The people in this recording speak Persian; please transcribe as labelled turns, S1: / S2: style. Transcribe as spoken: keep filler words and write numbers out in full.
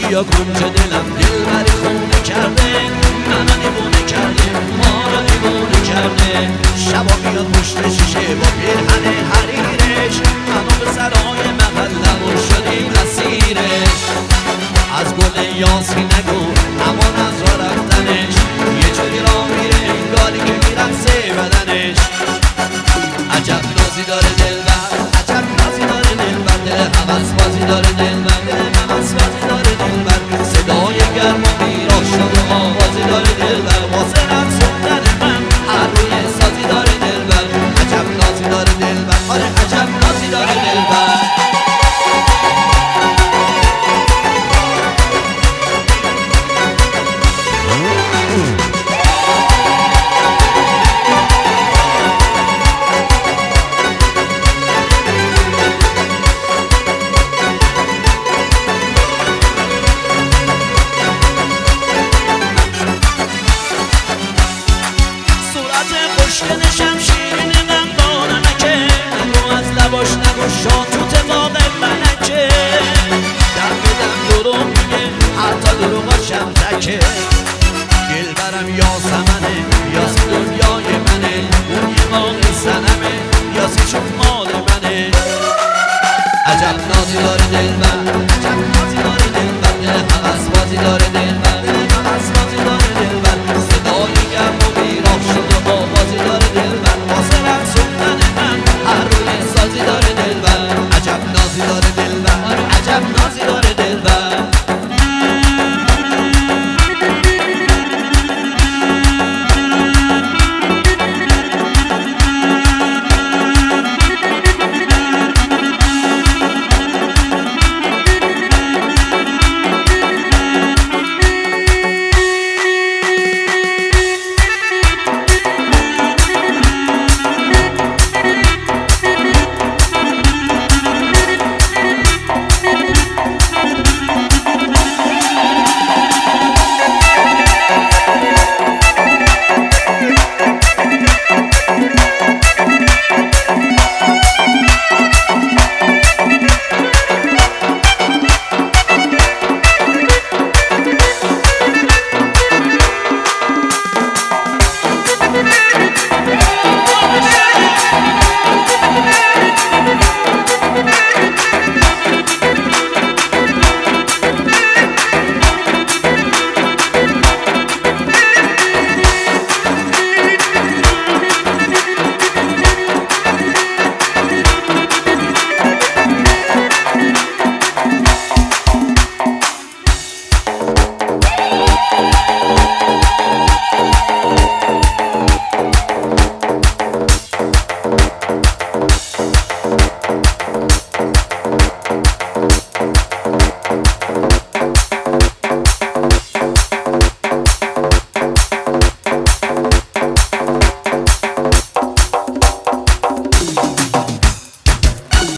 S1: یا کنج دلم دلبری خونه کرده، منو دیوونه کرده، ما رو دیوونه کرده. شبا میاد پشت شیشه با پیرهن حریرش، منو به سرای محلم و شدیم اسیرش. از گل یاسی نگو اما از را رفتنش، یه جوری را میره انگاری که میرقصه بدنش. عجب نازی داره دلبر، عجب نازی داره دلبر، دل هوس بازی داره دلبر، دل هوس بازی داره دلبر. صدای گرم و بیراشد و آوازی داره دلبر، واسه رقصوندن من هر روی سازی داره دلبر. عجب نازی داره دلبر، آره عجب نازی داره دلبر. خوشگلشم شیرین غمدار نمکه، نگو از لباش نگو شاد تو تفاق ملکه. دم به دم دروغ میگه حتی دروغاشم تکه. دلبرم یاسمنه، یاسی دنیای منه، اون یه باقی سنمه، یاسی چون مال منه. عجب نازی داره دلبر، عجب نازی داره دلبر، دل هوس بازی داره دلبر.